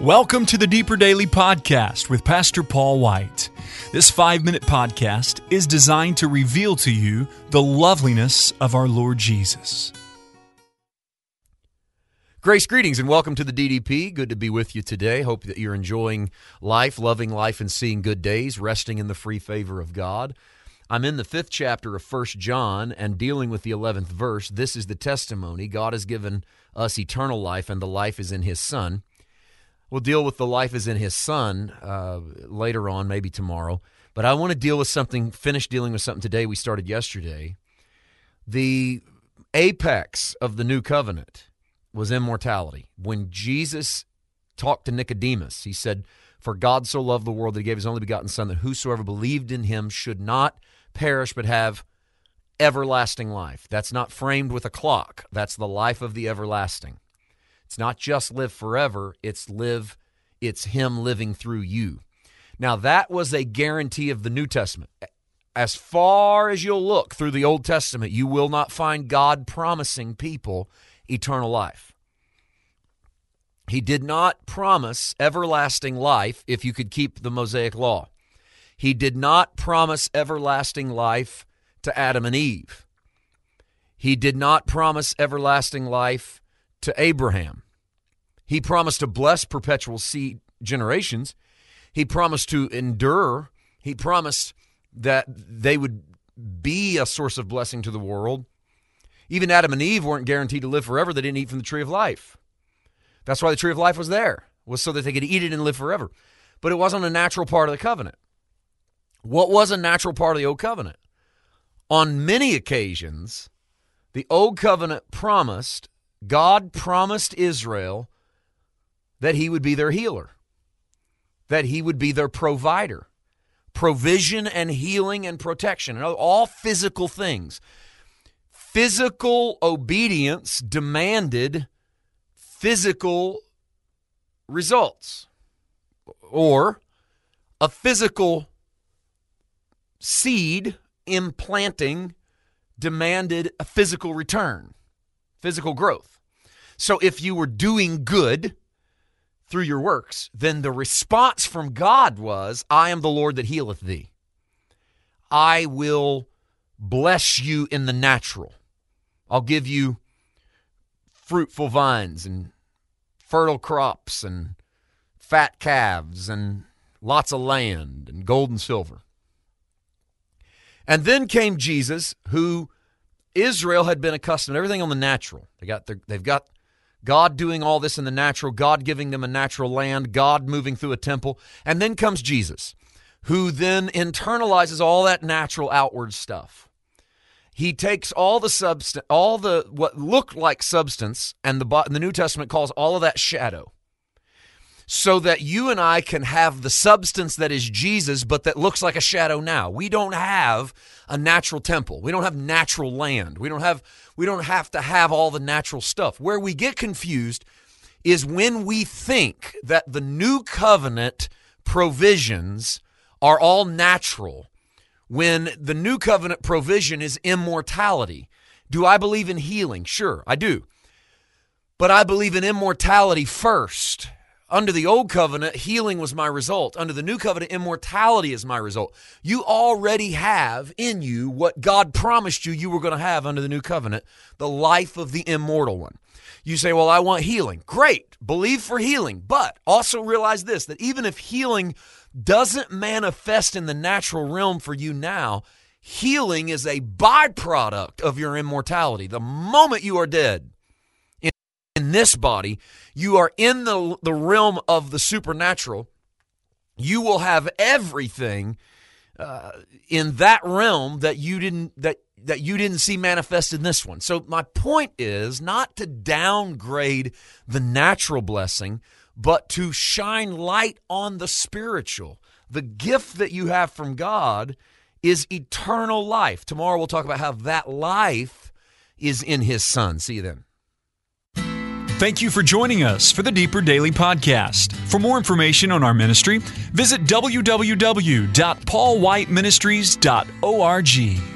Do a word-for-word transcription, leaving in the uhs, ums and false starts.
Welcome to the Deeper Daily Podcast with Pastor Paul White. This five-minute podcast is designed to reveal to you the loveliness of our Lord Jesus. Grace, greetings, and welcome to the D D P. Good to be with you today. Hope that you're enjoying life, loving life, and seeing good days, resting in the free favor of God. I'm in the fifth chapter of First John and dealing with the eleventh verse. This is the testimony. God has given us eternal life, and the life is in His Son. We'll deal with the life is in His Son uh, later on, maybe tomorrow. But I want to deal with something, finish dealing with something today we started yesterday. The apex of the new covenant was immortality. When Jesus talked to Nicodemus, He said, "For God so loved the world that He gave His only begotten Son, that whosoever believed in Him should not perish but have everlasting life." That's not framed with a clock. That's the life of the everlasting. It's not just live forever, it's live, it's Him living through you. Now, that was a guarantee of the New Testament. As far as you'll look through the Old Testament, you will not find God promising people eternal life. He did not promise everlasting life if you could keep the Mosaic Law. He did not promise everlasting life to Adam and Eve. He did not promise everlasting life to Abraham. He promised to bless perpetual seed generations. He promised to endure. He promised that they would be a source of blessing to the world. Even Adam and Eve weren't guaranteed to live forever. They didn't eat from the tree of life. That's why the tree of life was there, was so that they could eat it and live forever. But it wasn't a natural part of the covenant. What was a natural part of the old covenant? On many occasions, the old covenant promised, God promised Israel that He would be their healer, that He would be their provider, provision and healing and protection, and all physical things. Physical obedience demanded physical results, or a physical seed implanting demanded a physical return, physical growth. So if you were doing good through your works, then the response from God was, "I am the Lord that healeth thee. I will bless you in the natural. I'll give you fruitful vines and fertile crops and fat calves and lots of land and gold and silver." And then came Jesus, who Israel had been accustomed to everything on the natural. They got their, they've got God doing all this in the natural, God giving them a natural land, God moving through a temple. And then comes Jesus, who then internalizes all that natural outward stuff. He takes all the substance, all the what looked like substance, and the, the New Testament calls all of that shadow, so that you and I can have the substance that is Jesus, but that looks like a shadow now. We don't have a natural temple. We don't have natural land. We don't have, we don't have to have all the natural stuff. Where we get confused is when we think that the new covenant provisions are all natural, when the new covenant provision is immortality. Do I believe in healing? Sure, I do. But I believe in immortality first. Under the old covenant, healing was my result. Under the new covenant, immortality is my result. You already have in you what God promised you you were going to have under the new covenant, the life of the immortal one. You say, "Well, I want healing." Great. Believe for healing. But also realize this, that even if healing doesn't manifest in the natural realm for you now, healing is a byproduct of your immortality. The moment you are dead in, in this body, you are in the, the realm of the supernatural. You will have everything uh, in that realm that you didn't that that you didn't see manifest in this one. So my point is not to downgrade the natural blessing, but to shine light on the spiritual. The gift that you have from God is eternal life. Tomorrow we'll talk about how that life is in His Son. See you then. Thank you for joining us for the Deeper Daily Podcast. For more information on our ministry, visit w w w dot paul white ministries dot org.